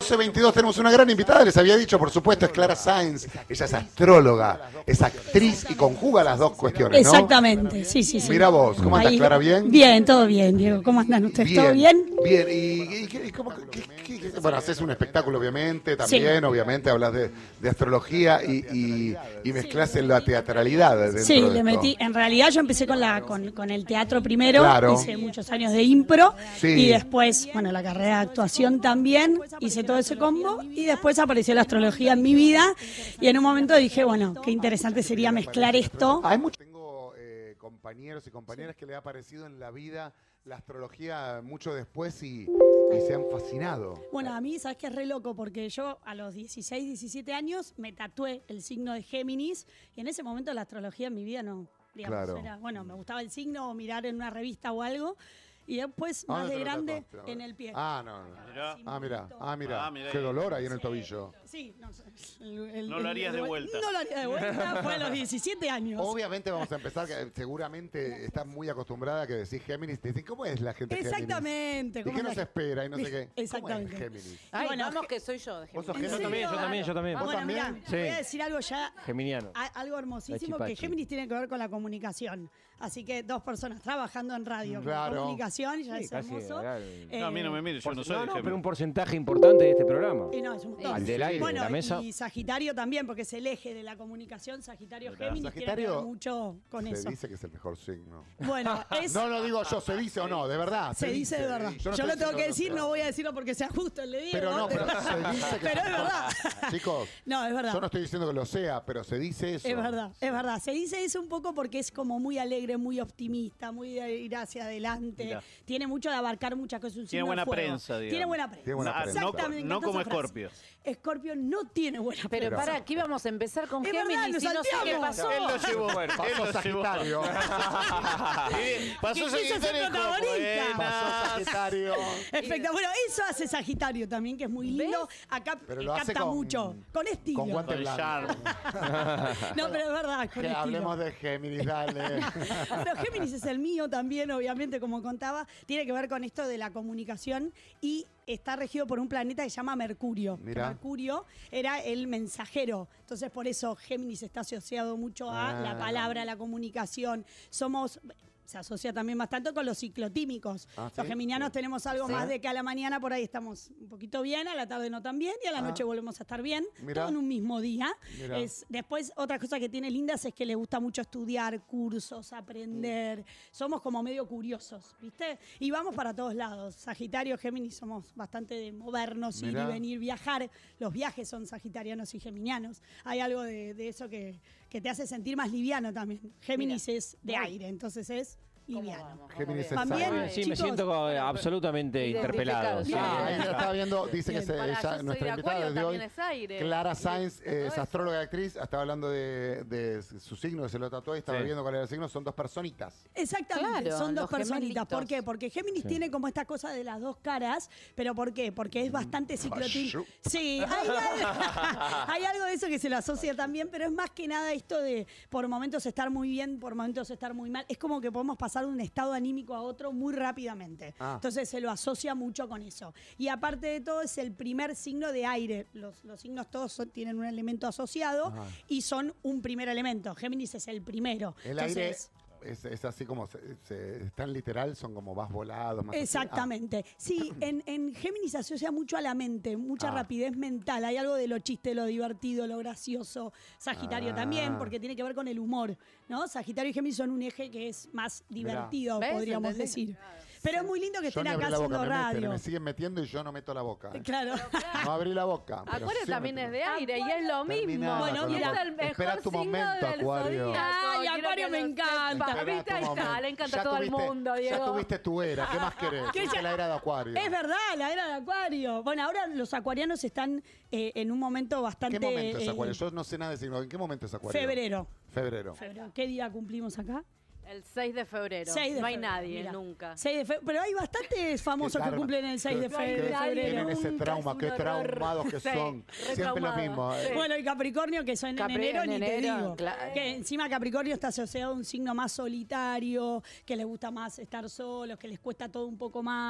12:22 tenemos una gran invitada, les había dicho, por supuesto, es Clara Sáenz. Ella es astróloga, es actriz y conjuga las dos cuestiones, ¿no? Exactamente, sí. Mira vos, ¿cómo estás, Clara? ¿Bien? Bien, todo bien, Diego. ¿Cómo andan ustedes? ¿Todo bien? Bien, y cómo, bueno, haces un espectáculo, obviamente, también, obviamente, hablas de astrología y mezclas en la teatralidad dentro Sí, de le esto. metí. En realidad yo empecé con el teatro primero, Claro. hice muchos años de impro Sí. y después, bueno, la carrera de actuación también, hice todo ese combo y después apareció la astrología en mi vida y en un momento dije, bueno, qué interesante sería mezclar esto. Tengo compañeros y compañeras que le ha aparecido en la vida la astrología mucho después y se han fascinado. Bueno, a mí, ¿sabes qué es re loco? Porque yo a los 16, 17 años me tatué el signo de Géminis y en ese momento la astrología en mi vida no, digamos, Claro. era, bueno, me gustaba el signo o mirar en una revista o algo y después, más ¿Dónde de te lo grande, tatuaste? en el pie. No. Mirá. Mira. Qué dolor ahí en el tobillo. Sí, no sé. No lo harías de vuelta. No lo haría de vuelta, fue a los 17 años. Obviamente vamos a empezar, que seguramente estás muy acostumbrada a que decís Géminis, te dicen, ¿cómo es la gente Géminis? Exactamente. ¿Y qué nos espera? Y no sé qué. Exactamente. ¿Cómo es Géminis? Ay, Bueno, vamos que soy yo. ¿Vos sos ¿En Géminis? serio? Yo también. ¿Vos Bueno, también? mirá, voy a decir algo ya, Geminiano. algo hermosísimo, Pachi, que pachi. Géminis tiene que ver con la comunicación. Así que dos personas trabajando en radio Claro. con comunicación, ya Sí, es casi, hermoso. No, a mí no me mires, yo no soy de pero un Géminis. porcentaje importante de este programa. Y no, es un montón. Al del aire, Bueno, de la mesa. y Sagitario también, porque es el eje de la comunicación. Sagitario Géminis tiene que Sagitario ver mucho con Se eso. dice que es el mejor signo. Bueno, es... No lo digo yo, se dice o no, de verdad. Se dice de verdad. Yo no Yo estoy lo tengo que diciendo decir, sea. no voy a decirlo porque sea justo el de Diego. Pero no, pero se dice que Pero es verdad. Chicos, No, es verdad. yo no estoy diciendo que lo sea, pero se dice eso. Es verdad, es verdad. Se dice eso un poco porque es como muy alegre, muy optimista, muy de ir hacia adelante. Mirá. Tiene mucho de abarcar muchas cosas. Un Tiene signo buena de fuego. prensa, digamos. Tiene buena prensa. Tiene buena prensa. Exactamente. No me como encanta esa frase. Escorpio. Escorpio no tiene buena Pero prensa. para, aquí vamos a empezar con Es verdad, Géminis nos y no sé qué salteamos. pasó. Él lo llevó. Bueno, Él Pasó lo llevó. Sagitario. Pasó Que quiso ser Sagitario y dijo, protagonista. Pasó buenas. Sagitario. Espectacular. Bueno, eso hace Sagitario también, que es muy lindo. Acá Pero lo hace capta con- mucho. Con estilo. con guante Con blanco. charm. No, pero es verdad, con Que estilo. hablemos de Géminis, dale. Pero Géminis es el mío también, obviamente, como contaba. Tiene que ver con esto de la comunicación y está regido por un planeta que se llama Mercurio. Que Mirá. Mercurio era el mensajero. Entonces, por eso Géminis está asociado mucho a la palabra, a la comunicación. Se asocia también bastante con los ciclotímicos. Ah, ¿sí? Los geminianos tenemos algo Sí. más de que a la mañana por ahí estamos un poquito bien, a la tarde no tan bien y a la noche volvemos a estar bien. Mirá. Todo en un mismo día. Mirá. Después, otra cosa que tiene lindas es que le gusta mucho estudiar, cursos, aprender. Somos como medio curiosos, ¿viste? Y vamos para todos lados. Sagitario, Géminis, somos bastante de movernos, ir Mirá. y venir, viajar. Los viajes son sagitarianos y geminianos. Hay algo de eso que te hace sentir más liviano también. Géminis es de aire, entonces es liviano. Géminis es También, Sagitario. Sí, me chicos, siento absolutamente interpelado. Sí. Ah, ella estaba viendo, dice que Para, yo soy nuestra de invitada Acuario, de hoy, también es aire. Clara Sáenz, todo es eso. astróloga y actriz, estaba hablando de su signo, que se lo tatuó y estaba Sí. viendo cuál era el signo, son dos personitas. Exactamente, Claro, son dos los personitas. ¿Por gemelitos. qué? Porque Géminis tiene como esta cosa de las dos caras, pero ¿por qué? Porque es bastante ciclotímico. Sí, hay algo de eso que se lo asocia también, pero es más que nada esto de por momentos estar muy bien, por momentos estar muy mal. Es como que podemos pasar de un estado anímico a otro muy rápidamente. Ah. Entonces se lo asocia mucho con eso. Y aparte de todo, es el primer signo de aire. Los signos todos tienen un elemento asociado Ajá. y son un primer elemento. Géminis es el primero. El Entonces, aire es así como, es tan literal, son como más volados, más así. exactamente. Sí, en Géminis se asocia mucho a la mente, mucha rapidez mental. Hay algo de lo chiste, lo divertido, lo gracioso. Sagitario Ah. también, porque tiene que ver con el humor, ¿no? Sagitario y Géminis son un eje que es más divertido, ¿Ves? podríamos ¿Entendés? decir. Pero es muy lindo que Yo estén ni abrí acá la boca, haciendo me meten, radio. me siguen metiendo y yo no meto la boca. Claro. No abrí la boca. pero Acuario sí también me es de aire y es lo mismo. Terminada Bueno, con la mira, boca. es el mejor Espera tu signo momento, del Acuario. zodíaco. Ay, Quiero Acuario que me lo encanta. sepa. Espera ¿Viste? tu Ahí está, momento. le encanta Ya a todo el tuviste- mundo, Ya Diego. tuviste tu era, ¿qué más querés? ¿Qué Tuviste ya- la era de Acuario. Es verdad, la era de Acuario. Bueno, ahora los acuarianos están en un momento bastante... ¿Qué momento es Acuario? Yo no sé nada de signo. ¿En qué momento es Acuario? Febrero. Febrero. ¿Qué día cumplimos acá? El 6 de febrero. 6 de no hay febrero, nadie, mira. nunca. 6 de febrero. Pero hay bastantes famosos que Karma. cumplen el 6 de Que- febrero. Tienen ese Nunca, trauma, es qué un horror. traumados que Sí, son. re Siempre lo traumado. mismo. Sí. Bueno, y Capricornio, que son en Capri- enero, en ni te enero, digo. claro. Que encima Capricornio está asociado a un signo más solitario, que les gusta más estar solos, que les cuesta todo un poco más.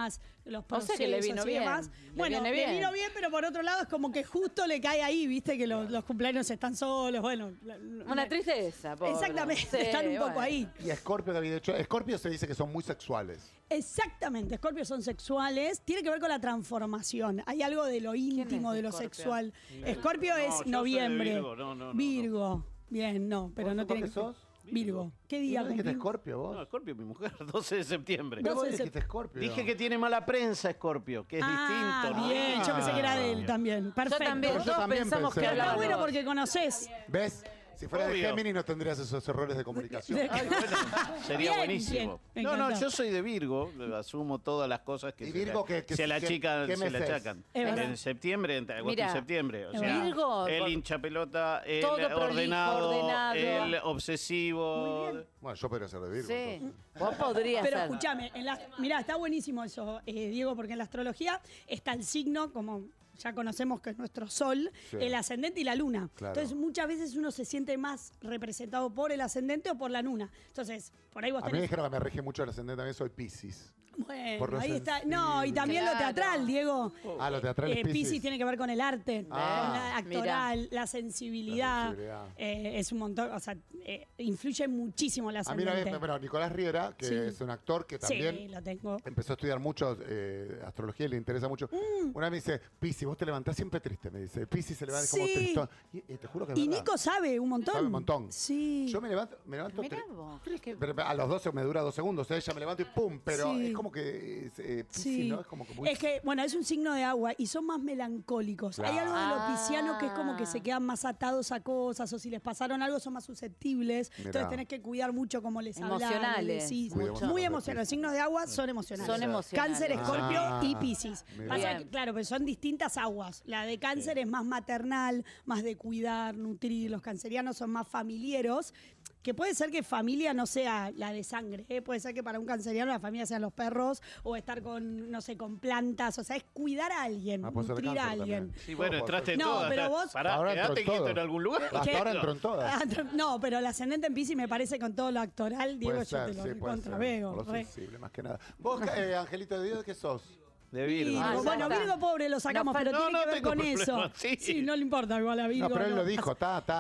los O procesos sea que le vino y bien. demás. Le Bueno, viene le bien. vino bien, pero por otro lado es como que justo le cae ahí, viste, que los cumpleaños están solos, bueno. Una tristeza, pobre. Exactamente, Sí, están un poco bueno. ahí. Y Scorpio que había dicho, Scorpio se dice que son muy sexuales. Exactamente, Escorpios son sexuales, tiene que ver con la transformación. Hay algo de lo íntimo, es de lo Escorpio? sexual. Escorpio No, yo es soy de noviembre. Virgo, no. Virgo. Bien, no, pero ¿Vos no tiene qué que sos? Virgo. ¿Qué ¿Y día no dijiste cumplimos? Scorpio vos? No, Scorpio, mi mujer, 12 de septiembre. Pero vos 12 de dijiste Scorpio. Dije que tiene mala prensa Scorpio, que es distinto. ¿no? Bien, yo pensé que era de él también. Perfecto. Yo también, Yo todos también pensamos pensé. que Pero está hablaba bueno de vos. porque conoces. ¿Ves? Si fuera de Obvio. Géminis no tendrías esos errores de comunicación. Ay, bueno, sería Bien, buenísimo. bien, me No, encantó. yo soy de Virgo, asumo todas las cosas que ¿Y Virgo se, que se la qué- chican, qué se mes la es? achacan. Es verdad. En septiembre, entre agosto Mira, y septiembre. O es sea, verdad. Virgo, el por- hincha pelota, el todo prolijo, ordenado, ordenado. el obsesivo. Bueno, yo podría ser de Virgo. Sí, entonces. vos podrías Pero ser. escúchame, mirá, está buenísimo eso, Diego, porque en la astrología está el signo, como ya conocemos que es nuestro sol, Sí. el ascendente y la luna. Claro. Entonces muchas veces uno se siente más representado por el ascendente o por la luna. Entonces, por ahí vos A mí me tenés... dijeron que me rige mucho el ascendente, también soy Piscis. por Bueno, lo ahí está. sensible. No, y también lo Claro. teatral, Diego. Ah, lo teatral es Piscis. Piscis tiene que ver con el arte, con la actoral, la sensibilidad. La sensibilidad. Es un montón, o sea, influye muchísimo la A mí una ascendente. vez, bueno, Nicolás Riera, que Sí. es un actor que también Sí, lo tengo. empezó a estudiar mucho astrología y le interesa mucho. Una vez me dice, Piscis, vos te levantás siempre triste, me dice. Piscis se levanta como Sí. tristón. Y te juro que es Y verdad. Nico sabe un montón. Sabe un montón. Sí. Yo me levanto Mirá vos, que- pero a los 12 me dura 2 segundos. Ella me levanto y pum. Pero Sí. es como que Piscis, Sí. ¿no? Es como que muy... Es que, bueno, es un signo de agua y son más melancólicos. Claro. Hay algo de los piscianos que es como que Ah. se quedan más atados a cosas o si les pasaron algo son más susceptibles. Mirá. Entonces tenés que cuidar mucho cómo les hablas. Emocionales, les decís. Muy Muy emocionales, emocionales. Los signos de agua son emocionales. Son emocionales. Cáncer, Escorpio Ah, y Piscis. mirá. Pasa que, Bien. claro, pero son distintas aguas. La de cáncer es más maternal, más de cuidar, nutrir. Los cancerianos son más familiares. Que puede ser que familia no sea la de sangre, ¿eh? Puede ser que para un canceriano la familia sean los perros o estar con, no sé, con plantas. O sea, es cuidar a alguien, Ah, puede ser nutrir a cáncer alguien. también. Sí, bueno, Todo puede entraste en ser. No, todas. pero vos- Pará, Ahora entro quedate en quieto todo. en algún lugar. Hasta ahora entro en todas. No, pero el ascendente en Piscis me parece con todo lo actoral, Diego, Puede yo ser, te lo sí, puede ser. recontraveo. Por lo re. sensible, más que nada. Vos, Angelito de Dios, ¿qué sos? De Virgo. Virgo. Ah, ya Bueno, está. Virgo pobre lo sacamos, No, pero no, tiene no que ver tengo con problema, eso. sí. No le importa igual a Virgo. No, pero él lo dijo,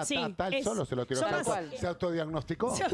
él es- solo se lo tiró. son Tal más- cual. Se autodiagnosticó. Se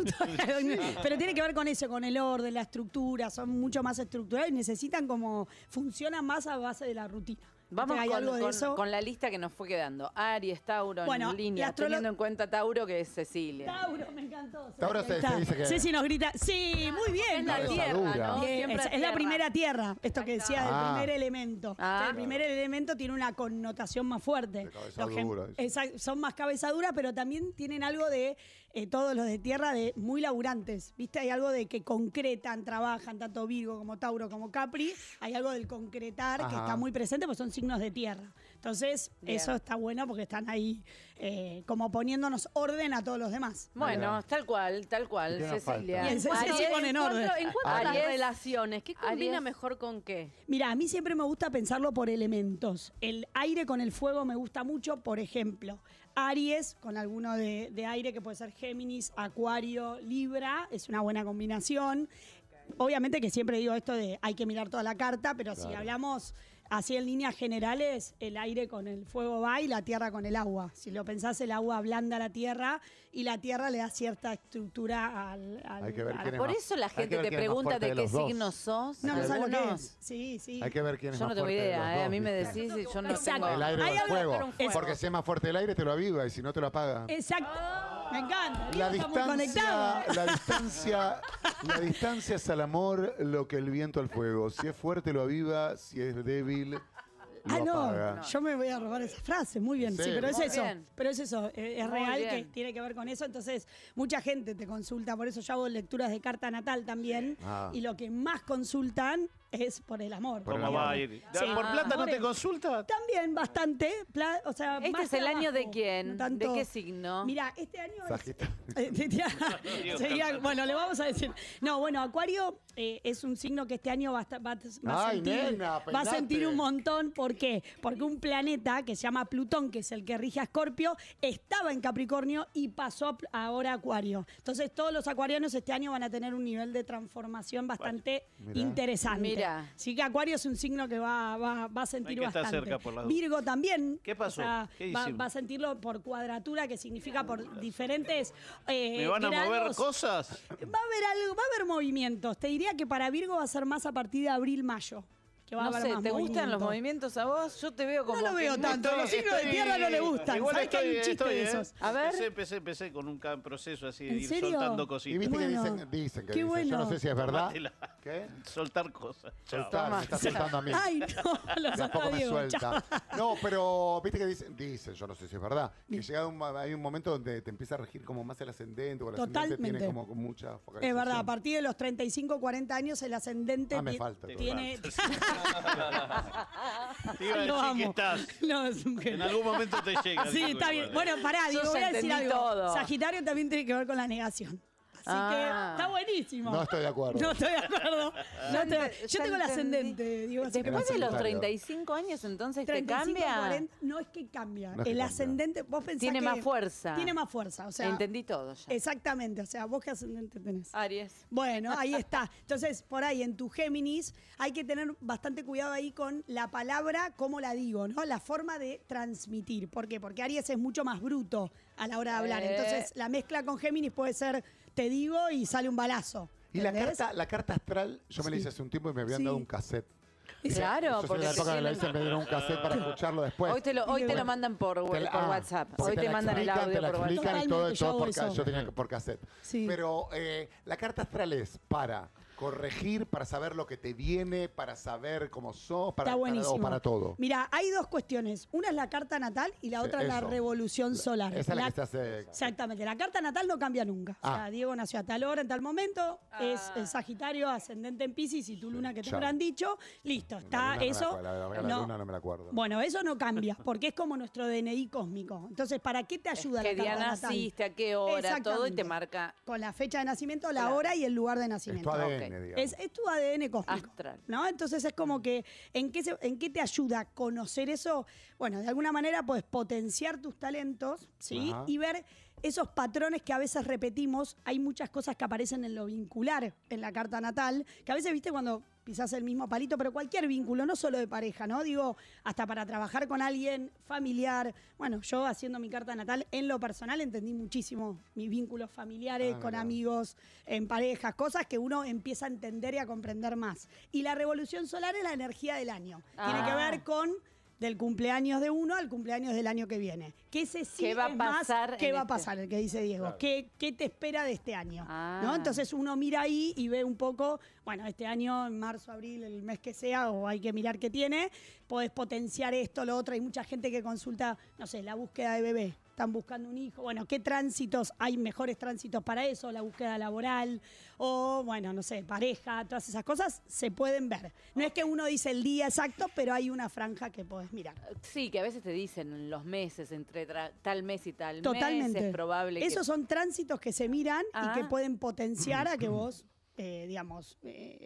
Pero tiene que ver con eso, con el orden, la estructura, son mucho más estructurados y necesitan como, funcionan más a base de la rutina. Vamos ¿Hay algo de con, eso? con la lista que nos fue quedando. Aries, Tauro, Bueno, en línea, la astrolo- teniendo en cuenta Tauro, que es Cecilia. Tauro, me encantó. Tauro Ahí se está. dice que- Ceci nos grita, sí, muy bien. Es la Cabeza tierra, dura. ¿no? Bien, Siempre es la tierra. primera tierra, esto que decía del Ah. primer elemento. Ah. O sea, el primer elemento tiene una connotación más fuerte. De cabeza Los dura, dice. son más cabeza dura, pero también tienen algo de, todos los de tierra, de muy laburantes. ¿Viste? Hay algo de que concretan, trabajan, tanto Virgo como Tauro como Capri. Hay algo del concretar que Ajá. está muy presente, porque son signos de tierra. Entonces, Bien. eso está bueno porque están ahí como poniéndonos orden a todos los demás. Bueno, tal cual, ¿Y qué nos Cecilia. falta? Bien, Ceci pone en orden. En cuanto a las Aries. relaciones, ¿qué combina Aries. mejor con qué? Mira, a mí siempre me gusta pensarlo por elementos. El aire con el fuego me gusta mucho, por ejemplo, Aries con alguno de aire que puede ser Géminis, Acuario, Libra, es una buena combinación. Obviamente que siempre digo esto de hay que mirar toda la carta, pero si hablamos así en líneas generales, el aire con el fuego va y la tierra con el agua. Si lo pensás, el agua ablanda la tierra y la tierra le da cierta estructura al... Hay que ver quién es Por más- eso la hay que gente ver te quién es más pregunta fuerte de qué los dos. signo sos. No, no sabes lo que Algunos. es. Sí, sí. Hay que ver quién es Yo más no tengo fuerte de los idea, dos, a mí me ¿viste? decís y yo no Exacto. tengo... El aire o Hay el algo- fuego. fuego. Porque si es más fuerte el aire, te lo aviva y si no, te lo apaga. Exacto. Me encanta. La Está muy conectado. la distancia es al amor lo que el viento al fuego. Si es fuerte lo aviva, si es débil lo apaga. Yo me voy a robar esa frase, muy bien, ¿En sí, serio? pero es Muy eso, bien. pero es eso, es Muy real bien. que tiene que ver con eso, entonces mucha gente te consulta, por eso yo hago lecturas de carta natal también, Ah. y lo que más consultan es por el amor. Por el ¿Cómo amor. va a ir? Sí. ¿Por plata no te Amores. consulta? También bastante, o sea, ¿Este más es el año de trabajo, quién? no tanto- ¿De qué signo? Mira, este año es... Sagitario. Sería- bueno, le vamos a decir. No, bueno, Acuario es un signo que este año va a Ay, sentir, nena, va a peinate. sentir un montón. ¿Por qué? Porque un planeta que se llama Plutón, que es el que rige a Escorpio, estaba en Capricornio y pasó ahora a Acuario. Entonces, todos los acuarianos este año van a tener un nivel de transformación bastante Mirá. interesante. Mirá. Mira. Sí que Acuario es un signo que va a sentir Hay que estar bastante. cerca por las dudas. Virgo también. ¿Qué pasó? O sea, ¿Qué va hicimos? a sentirlo por cuadratura, que significa por diferentes ¿Me van a mover grados. cosas? Va a haber movimientos. Te diría que para Virgo va a ser más a partir de abril-mayo. Que va a No haber sé, más ¿te gustan los movimiento. movimientos a vos? Yo te veo como. No lo veo que tanto. Los signos de tierra no le gustan. Igual ¿Sabés que hay un chiste estoy, de esos? A ver. Empecé con un proceso así de ¿En ir serio? soltando Y cositas. viste Bueno. que dicen que Qué dicen. Yo bueno. no sé si es verdad. Tómatela. ¿Qué? Soltar cosas. Chao. Soltar, me está soltando a mí. Ay, no, lo De a soltó poco me Diego. suelta. Chao. No, pero viste que dicen, yo no sé si es verdad, que hay un momento donde te empieza a regir como más el ascendente, o el ascendente tiene Totalmente. como mucha focalización. Es verdad, a partir de los 35, 40 años el ascendente Me falta. tiene... Te iba a Lo decir que amo. estás. No, es un En genio. algún momento te llega. Sí, está bien. Bueno, pará, digo, Yo voy a decir entendí algo. todo. Sagitario también tiene que ver con la negación. Así que está buenísimo. No estoy de acuerdo. No estoy de acuerdo. No estoy- Yo Ya tengo el entendí. ascendente, digo, así que Después de los Sagitario. 35 años, entonces, ¿te 35, cambia? 40, no es que cambia. No es que el cambia. ascendente, vos pensás Tiene que más fuerza. Tiene más fuerza, o sea. Entendí todo ya. Exactamente, o sea, vos qué ascendente tenés. Aries. Bueno, ahí está. Entonces, por ahí en tu Géminis hay que tener bastante cuidado ahí con la palabra, cómo la digo, ¿no? La forma de transmitir. ¿Por qué? Porque Aries es mucho más bruto a la hora de hablar. Entonces, la mezcla con Géminis puede ser, te digo y sale un balazo. Y ¿entendés? la carta astral, yo me la hice Sí. hace un tiempo y me habían Sí. dado un cassette. Claro, Yo soy de porque la época que la tienen- hice, me dieron un cassette para escucharlo después. hoy te lo mandan por WhatsApp. porque Hoy te la mandan el explican, audio te la por WhatsApp. explican y todo, Totalmente, yo hago por eso. yo tenía por cassette. Sí. Pero la carta astral es para corregir, para saber lo que te viene, para saber cómo sos, Está buenísimo. o para todo. Mira, hay dos cuestiones. Una es la carta natal y la Sí, otra es la eso. revolución solar. Esa es la que se hace. Exactamente. La carta natal no cambia nunca. O sea, Ah. Diego nació a tal hora, en tal momento, es Sagitario, ascendente en Piscis y tu luna que te chao. habrán dicho. Listo, La está luna no me eso. acuerdo, la luna no me la acuerdo. Bueno, eso no cambia, porque es como nuestro DNI cósmico. Entonces, ¿para qué te ayuda ¿Qué la día carta natal? naciste? ¿A qué hora? Todo y Exactamente. te marca Con la fecha de nacimiento, la Claro. hora y el lugar de Es nacimiento. tu ADN, Ok. digamos. Es tu ADN cósmico. Astral. ¿No? Entonces es como que, ¿en qué te ayuda a conocer eso? Bueno, de alguna manera puedes potenciar tus talentos, ¿sí? Ajá. Y ver esos patrones que a veces repetimos. Hay muchas cosas que aparecen en lo vincular en la carta natal, que a veces, viste, cuando pisás el mismo palito, pero cualquier vínculo, no solo de pareja, ¿no? Digo, hasta para trabajar con alguien familiar. Bueno, yo haciendo mi carta natal, en lo personal entendí muchísimo mis vínculos familiares, con mira. amigos, en parejas, cosas que uno empieza a entender y a comprender más. Y la revolución solar es la energía del año. Tiene que ver con del cumpleaños de uno al cumpleaños del año que viene. Que ese sí ¿Qué va a es más, pasar ¿qué en va a este? pasar? El que dice Diego. Claro. ¿Qué te espera de este año? Ah. ¿No? Entonces uno mira ahí y ve un poco, bueno, este año, en marzo, abril, el mes que sea, o hay que mirar qué tiene, podés potenciar esto, lo otro. Hay mucha gente que consulta, no sé, la búsqueda de bebé. Están buscando un hijo. Bueno, ¿qué tránsitos? Hay mejores tránsitos para eso, la búsqueda laboral, o, bueno, no sé, pareja, todas esas cosas se pueden ver. No es que uno dice el día exacto, pero hay una franja que podés mirar. Sí, que a veces te dicen los meses, entre tal mes y tal mes, Totalmente. es probable que... Esos son tránsitos que se miran Ah. y que pueden potenciar a que vos, digamos,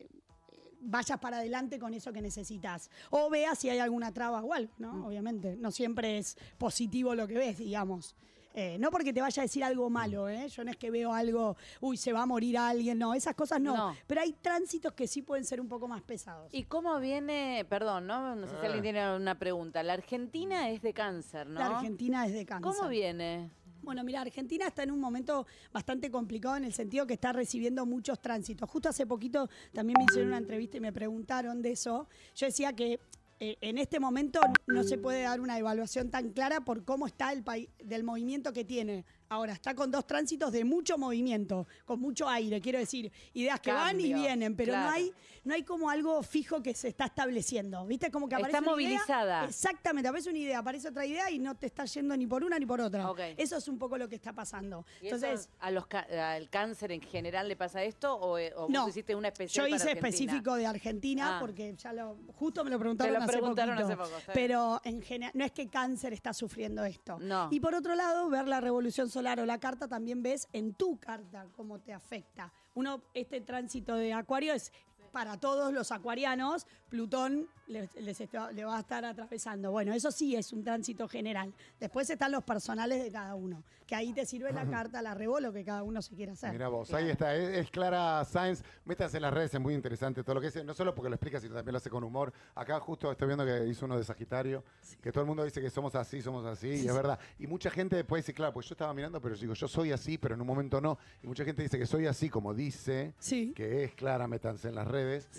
vayas para adelante con eso que necesitas. O veas si hay alguna traba o algo, ¿no? Obviamente. No siempre es positivo lo que ves, digamos. No porque te vaya a decir algo malo, ¿eh? Yo no es que veo algo, uy, se va a morir alguien, no, esas cosas no. No. Pero hay tránsitos que sí pueden ser un poco más pesados. ¿Y cómo viene, perdón, no sé si alguien tiene una pregunta, la Argentina es de cáncer, ¿no? La Argentina es de cáncer. ¿Cómo viene? Bueno, mira, Argentina está en un momento bastante complicado en el sentido que está recibiendo muchos tránsitos. Justo hace poquito también me hicieron una entrevista y me preguntaron de eso. Yo decía que en este momento no se puede dar una evaluación tan clara por cómo está el país, del movimiento que tiene. Ahora, está con dos tránsitos de mucho movimiento, con mucho aire, quiero decir, ideas que van y Cambios, vienen, pero claro. no hay como algo fijo que se está estableciendo. ¿Viste? Como que aparece Está una idea, movilizada. exactamente, aparece una idea, aparece otra idea y no te está yendo ni por una ni por otra. Ok. Eso es un poco lo que está pasando. ¿Y eso Entonces, al cáncer en general le pasa esto o no, vos hiciste una especial yo para hice Argentina? específico de Argentina Ah. porque justo me lo preguntaron, Te lo preguntaron hace hace poquito. poco, está bien. Pero en general, no es que cáncer está sufriendo esto. No. Y por otro lado, ver la revolución solar o la carta también ves en tu carta cómo te afecta. Este tránsito de Acuario es para todos los acuarianos, Plutón le va a estar atravesando. Bueno, eso sí es un tránsito general. Después están los personales de cada uno, que ahí te sirve la carta, la revó, lo que cada uno se quiera hacer. Mira vos, ahí está, es Clara Sáenz. Métanse en las redes, es muy interesante todo lo que dice, no solo porque lo explica, sino también lo hace con humor. Acá justo estoy viendo que hizo uno de Sagitario, que todo el mundo dice que somos así, y es verdad. Y mucha gente después dice, claro, pues yo estaba mirando, pero digo, yo soy así, pero en un momento no. Y mucha gente dice que soy así, como dice, que es Clara, métanse en las redes.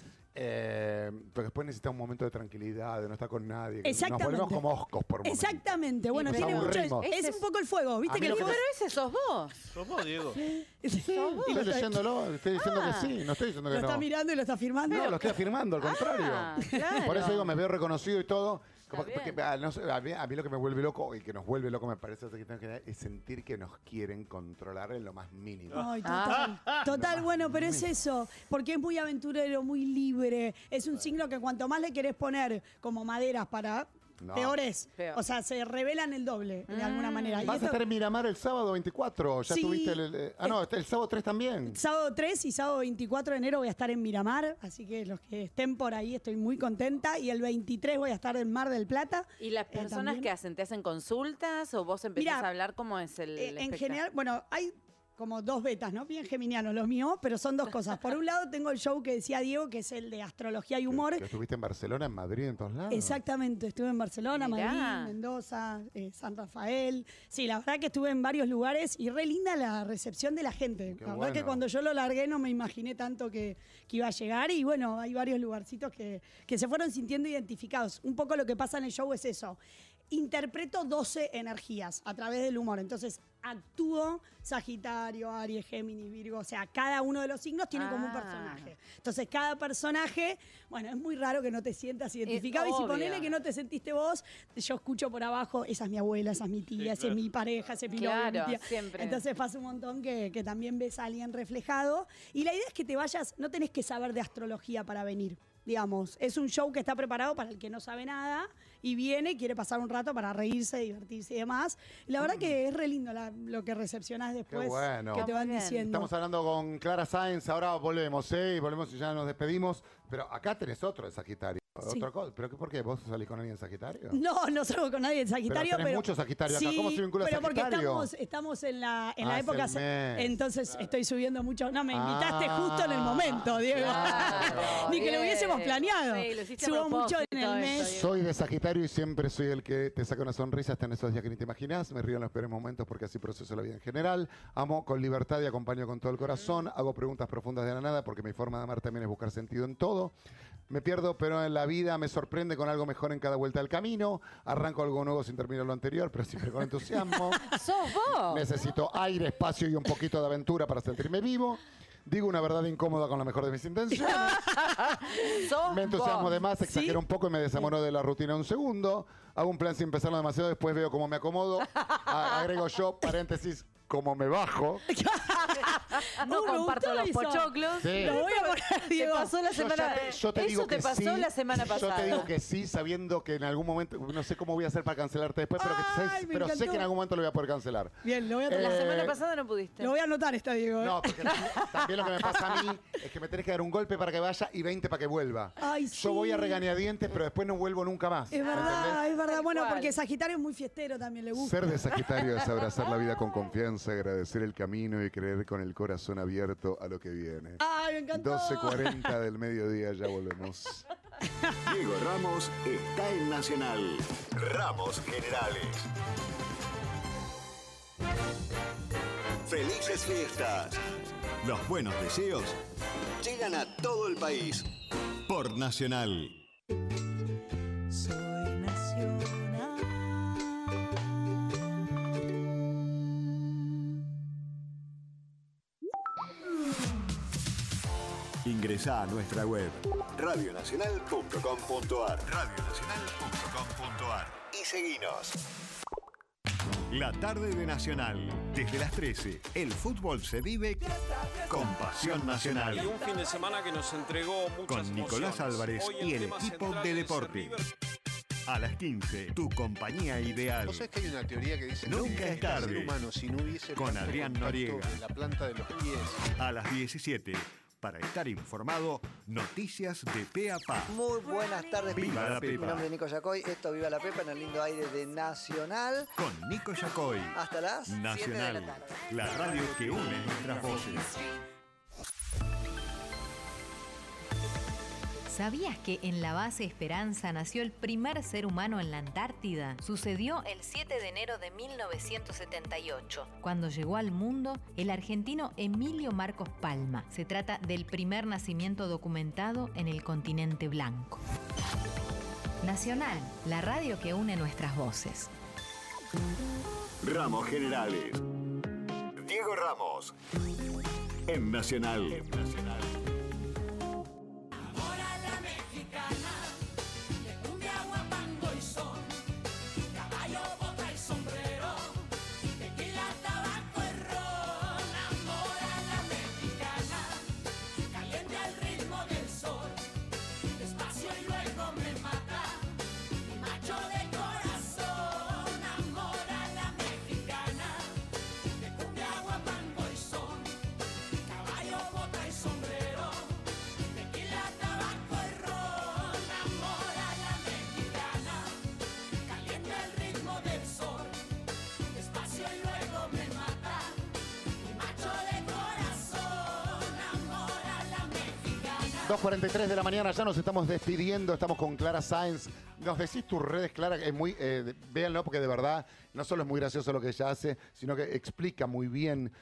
Pero después necesita un momento de tranquilidad, de no estar con nadie. Exactamente. Nos volvemos como oscos por momentos. Exactamente. Bueno, Nos tiene mucho. aburrimos. Es un poco el fuego, ¿viste? Que el fuego. Pero ese sos vos. Sos vos, Diego. Estoy leyéndolo, estoy diciendo que sí, no estoy diciendo que lo no. está mirando y lo está firmando. No, lo estoy afirmando, al contrario. Claro. Por eso digo, me veo reconocido y todo. Como Está porque, bien. no sé, a mí lo que me vuelve loco y que nos vuelve loco me parece es sentir que nos quieren controlar en lo más mínimo. Ay, total, bueno, pero es eso, porque es muy aventurero, muy libre. Es un signo que cuanto más le querés poner como maderas para... No. Peor es. Peor. O sea, se revelan el doble, de alguna manera. Y ¿Vas a esto- estar en Miramar el sábado 24? ¿Ya Sí. tuviste el sábado 3 también? Sábado 3 y sábado 24 de enero voy a estar en Miramar, así que los que estén por ahí estoy muy contenta. Y el 23 voy a estar en Mar del Plata. ¿Y las personas también. que hacen? ¿Te hacen consultas o vos empezás Mirá, a hablar cómo es el En espectáculo? general, bueno, hay como dos betas, ¿no? Bien geminianos los míos, pero son dos cosas. Por un lado tengo el show que decía Diego, que es el de astrología y humor. Que estuviste en Barcelona, en Madrid, en todos lados. Exactamente, estuve en Barcelona, Mirá. Madrid, Mendoza, San Rafael. Sí, la verdad que estuve en varios lugares y re linda la recepción de la gente. Qué La verdad que bueno. cuando yo lo largué no me imaginé tanto que iba a llegar y bueno, hay varios lugarcitos que se fueron sintiendo identificados. Un poco lo que pasa en el show es eso. Interpreto 12 energías a través del humor. Entonces, actúo Sagitario, Aries, Géminis, Virgo. O sea, cada uno de los signos tiene como un personaje. Entonces, cada personaje, bueno, es muy raro que no te sientas identificado. Y si obvio. ponele que no te sentiste vos, yo escucho por abajo, esa es mi abuela, esa es mi tía, esa es mi pareja, ese es mi novio, Claro, mi tía. siempre. Entonces pasa un montón que también ves a alguien reflejado. Y la idea es que te vayas, no tenés que saber de astrología para venir. Digamos, es un show que está preparado para el que no sabe nada y viene y quiere pasar un rato para reírse, divertirse y demás. Y la verdad que es re lindo lo que recepcionás después, bueno. que te van Muy bien. diciendo. Estamos hablando con Clara Sáenz, ahora volvemos, y volvemos y ya nos despedimos. Pero acá tenés otro de Sagitario. Sí. Otra cosa. ¿Pero por qué? ¿Vos salís con alguien Sagitario? No salgo con nadie de Sagitario, tenés mucho Sagitario acá. Sí, ¿Cómo se vincula pero porque Sagitario? estamos en la Ah, es época, el mes. entonces estoy subiendo mucho. No, me invitaste Ah, justo en el momento, Diego. Claro, Ni que lo bien. hubiésemos planeado. Sí, lo hiciste a Subo mucho en propósito el eso, mes. Diego. Soy de Sagitario y siempre soy el que te saca una sonrisa hasta en esos días que ni te imaginas. Me río en los peores momentos porque así proceso la vida en general. Amo con libertad y acompaño con todo el corazón. Hago preguntas profundas de la nada porque mi forma de amar también es buscar sentido en todo. Me pierdo, pero en la vida me sorprende con algo mejor en cada vuelta del camino. Arranco algo nuevo sin terminar lo anterior, pero siempre con entusiasmo. ¿Sos vos? Necesito aire, espacio y un poquito de aventura para sentirme vivo. Digo una verdad incómoda con la mejor de mis intenciones. ¿Sos Me entusiasmo vos? de más, exagero un poco y me desamoro de la rutina un segundo. Hago un plan sin pensarlo demasiado, después veo cómo me acomodo. Agrego yo, paréntesis, cómo me bajo. No me comparto gustó los eso. pochoclos. Sí. Lo voy a poner, Te Diego. pasó la semana. Yo te digo Eso te que pasó sí. la semana pasada. Yo te digo que sí, sabiendo que en algún momento, no sé cómo voy a hacer para cancelarte después, pero, Ay, me pero sé encantó. que en algún momento lo voy a poder cancelar. Bien, lo voy a La Eh, semana pasada no pudiste. Lo voy a anotar esta, Diego. No, porque también lo que me pasa a mí es que me tenés que dar un golpe para que vaya y 20 para que vuelva. Ay, Yo voy a sí. regañadientes, pero después no vuelvo nunca más. Es verdad, ¿entendés? es verdad. Tal Bueno, cual. porque Sagitario es muy fiestero, también le gusta. Ser de Sagitario es abrazar la vida con confianza, agradecer el camino y creer con el corazón abierto a lo que viene. Ay, me encantó. 12:40 del mediodía, ya volvemos. Diego Ramos está en Nacional. Ramos Generales. Felices fiestas. Los buenos deseos llegan a todo el país. Por Nacional. Soy nacional. Ingresa a nuestra web radionacional.com.ar. Radionacional.com.ar. Y seguinos. La tarde de Nacional. Desde las 13, el fútbol se vive con pasión Y nacional. un fin de semana que nos entregó muchas Con Nicolás emociones. Álvarez Hoy y el tema equipo central de es el deporte. River. A las 15, tu compañía ideal. ¿Vos sabés que hay una teoría que dice Nunca que es tarde. el ser humano, si no hubiese Con tanto Adrián contacto Noriega. de la planta de los pies? A las 17, para estar informado, Noticias de pe a pa. Muy buenas tardes. Viva la Mi Pepa. nombre es Nico Yacoy. Esto Viva la Pepa en el lindo aire de Nacional. Con Nico Yacoy. Hasta las 7 de la Nacional. tarde. La radio que une nuestras voces. ¿Sabías que en la base Esperanza nació el primer ser humano en la Antártida? Sucedió el 7 de enero de 1978, cuando llegó al mundo el argentino Emilio Marcos Palma. Se trata del primer nacimiento documentado en el continente blanco. Nacional, la radio que une nuestras voces. Ramos Generales. Diego Ramos. En Nacional. Dos 2:43 de la mañana, ya nos estamos despidiendo, estamos con Clara Sáenz. Nos decís tus redes, Clara, que es muy, véanlo porque de verdad no solo es muy gracioso lo que ella hace, sino que explica muy bien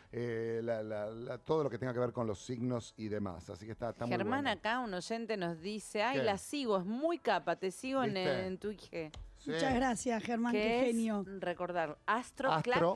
todo lo que tenga que ver con los signos y demás. Así que está muy Germán, bueno. acá un oyente nos dice, ay, ¿Qué? la sigo, es muy capa, te sigo ¿Viste? en tu IG. Sí. Muchas gracias, Germán, qué genio. Recordar, Astro.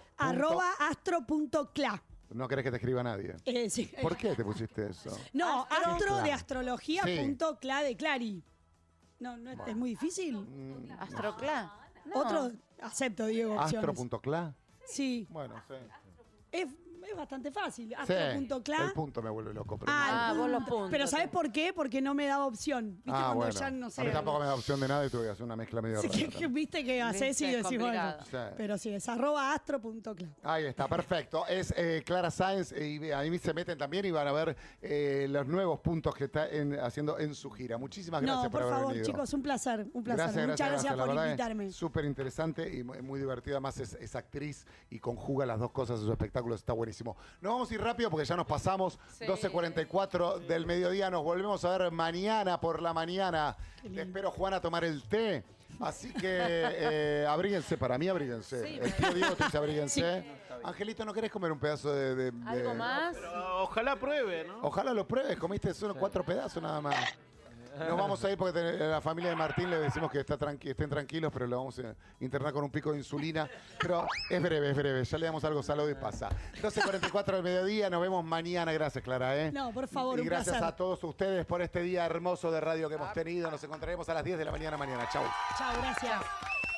@astro.cla. No querés que te escriba nadie. Sí. ¿Por qué te pusiste eso? No, astro Cla. de astrología.cla de Clari. No, es muy difícil. Astrocla. No. Otro, acepto, Diego, opciones. Astro.cla. Sí. Bueno, sí. Es bastante fácil. Sí, Astro.cla. el punto me vuelve loco. Pero Ah, vos los puntos. Pero ¿sabes por qué? Porque no me daba opción. ¿Viste cuando bueno. ya no sé? A mí tampoco me da opción de nada y tuve que hacer una mezcla medio Sí, rara. viste que haces y Es decís, bueno. complicado. Sí. Pero sí, es @astro.cla. Ahí está, perfecto. Es Clara Sáenz y ahí se meten también y van a ver los nuevos puntos que está haciendo en su gira. Muchísimas gracias No, por haber favor, venido. chicos, un placer. Muchas Gracias gracias la por verdad, invitarme. Súper interesante y muy divertida. Además es actriz y conjuga las dos cosas en su espectáculo. Está buenísimo. Nos vamos a ir rápido porque ya nos pasamos. Sí. 12:44 del mediodía. Nos volvemos a ver mañana por la mañana. Te espero, Juan, a tomar el té. Así que abríguense, para mí abríguense. Sí. El tío Diego te dice abríguense. Angelito, ¿no querés comer un pedazo de ¿Algo más? Pero ojalá pruebe, ¿no? Ojalá lo pruebes, comiste solo 4 pedazos nada más. Nos vamos a ir porque a la familia de Martín le decimos que estén tranquilos, pero lo vamos a internar con un pico de insulina. Pero es breve, ya le damos algo salud y pasa. 12:44 del mediodía, nos vemos mañana. Gracias, Clara. No, por favor, Y un gracias placer. a todos ustedes por este día hermoso de radio que hemos tenido. Nos encontraremos a las 10 de la mañana. Chau. Chao, gracias.